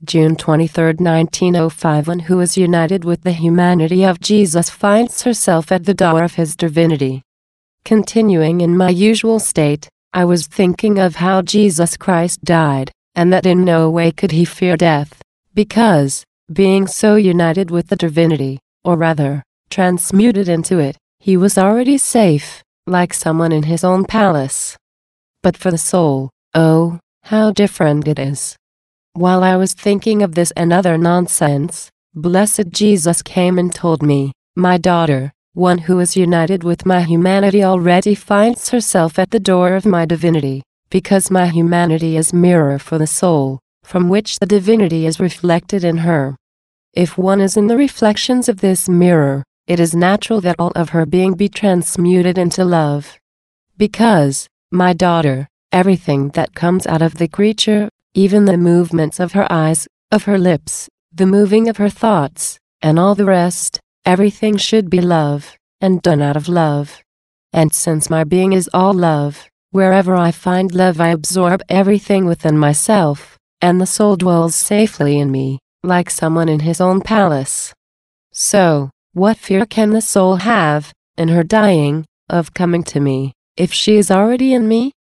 June 23, 1905. One who is united with the humanity of Jesus finds herself at the door of his divinity. Continuing in my usual state, I was thinking of how Jesus Christ died, and that in no way could he fear death, because, being so united with the divinity, or rather, transmuted into it, he was already safe, like someone in his own palace. But for the soul, oh, how different it is. While I was thinking of this and other nonsense, blessed Jesus came and told me, "My daughter, one who is united with my humanity already finds herself at the door of my divinity, because my humanity is mirror for the soul, from which the divinity is reflected in her. If one is in the reflections of this mirror, it is natural that all of her being be transmuted into love. Because, my daughter, everything that comes out of the creature, even the movements of her eyes, of her lips, the moving of her thoughts, and all the rest, everything should be love, and done out of love. And since my being is all love, wherever I find love I absorb everything within myself, and the soul dwells safely in me, like someone in his own palace. So, what fear can the soul have, in her dying, of coming to me, if she is already in me?